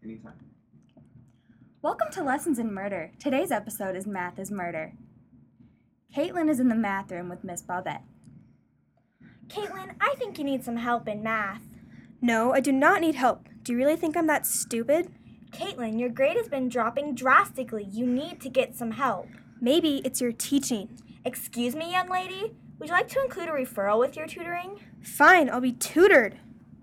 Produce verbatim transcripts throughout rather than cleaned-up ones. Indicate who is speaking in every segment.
Speaker 1: Anytime.
Speaker 2: Welcome to Lessons in Murder. Today's episode is Math is Murder. Caitlin is in the math room with Miss Bobette.
Speaker 3: Caitlin, I think you need some help in math.
Speaker 4: No, I do not need help. Do you really think I'm that stupid?
Speaker 3: Caitlin, your grade has been dropping drastically. You need to get some help.
Speaker 4: Maybe it's your teaching.
Speaker 3: Excuse me, young lady? Would you like to include a referral with your tutoring?
Speaker 4: Fine, I'll be tutored.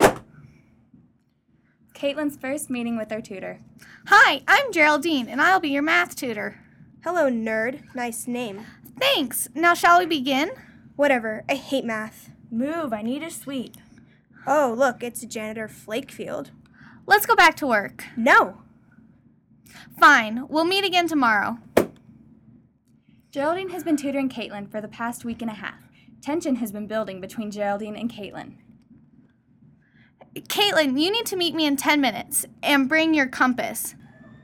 Speaker 2: Caitlin's first meeting with her tutor.
Speaker 5: Hi, I'm Geraldine, and I'll be your math tutor.
Speaker 4: Hello, nerd. Nice name.
Speaker 5: Thanks. Now shall we begin?
Speaker 4: Whatever, I hate math.
Speaker 3: Move, I need a sweep.
Speaker 4: Oh, look, it's Janitor Flakefield.
Speaker 5: Let's go back to work.
Speaker 4: No.
Speaker 5: Fine, we'll meet again tomorrow.
Speaker 2: Geraldine has been tutoring Caitlin for the past week and a half. Tension has been building between Geraldine and Caitlin.
Speaker 5: Caitlin, you need to meet me in ten minutes and bring your compass.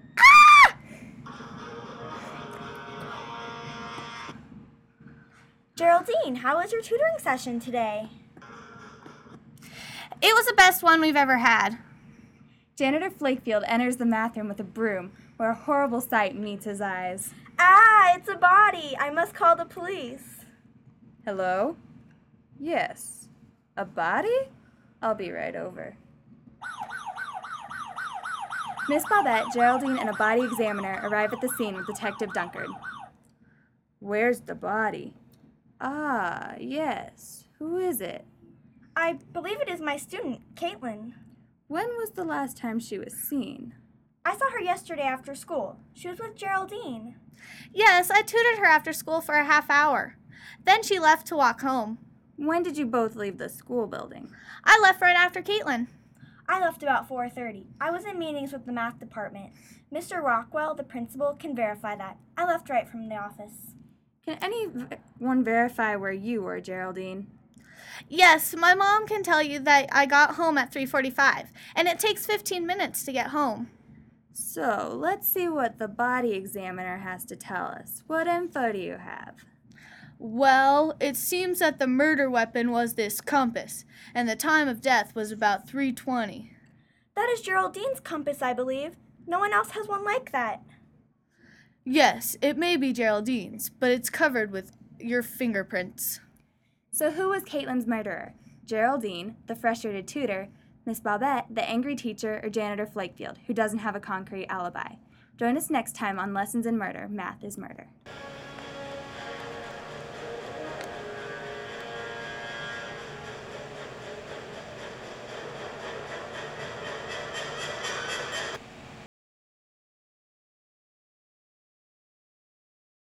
Speaker 3: Geraldine, how was your tutoring session today?
Speaker 5: It was the best one we've ever had.
Speaker 2: Janitor Flakefield enters the math room with a broom, where a horrible sight meets his eyes.
Speaker 3: Ah, it's a body. I must call the police.
Speaker 2: Hello? Yes. A body? I'll be right over. Miss Bobette, Geraldine, and a body examiner arrive at the scene with Detective Dunkard. Where's the body? Ah, yes. Who is it?
Speaker 3: I believe it is my student, Caitlin.
Speaker 2: When was the last time she was seen?
Speaker 3: I saw her yesterday after school. She was with Geraldine.
Speaker 5: Yes, I tutored her after school for a half hour. Then she left to walk home.
Speaker 2: When did you both leave the school building?
Speaker 5: I left right after Caitlin.
Speaker 3: I left about four thirty. I was in meetings with the math department. Mister Rockwell, the principal, can verify that. I left right from the office.
Speaker 2: Can anyone verify where you were, Geraldine?
Speaker 5: Yes, my mom can tell you that I got home at three forty-five, and it takes fifteen minutes to get home.
Speaker 2: So, let's see what the body examiner has to tell us. What info do you have?
Speaker 5: Well, it seems that the murder weapon was this compass, and the time of death was about three twenty.
Speaker 3: That is Geraldine's compass, I believe. No one else has one like that.
Speaker 5: Yes, it may be Geraldine's, but it's covered with your fingerprints.
Speaker 2: So who was Caitlin's murderer? Geraldine, the frustrated tutor, Miss Bobette, the angry teacher, or Janitor Flakefield, who doesn't have a concrete alibi? Join us next time on Lessons in Murder, Math is Murder.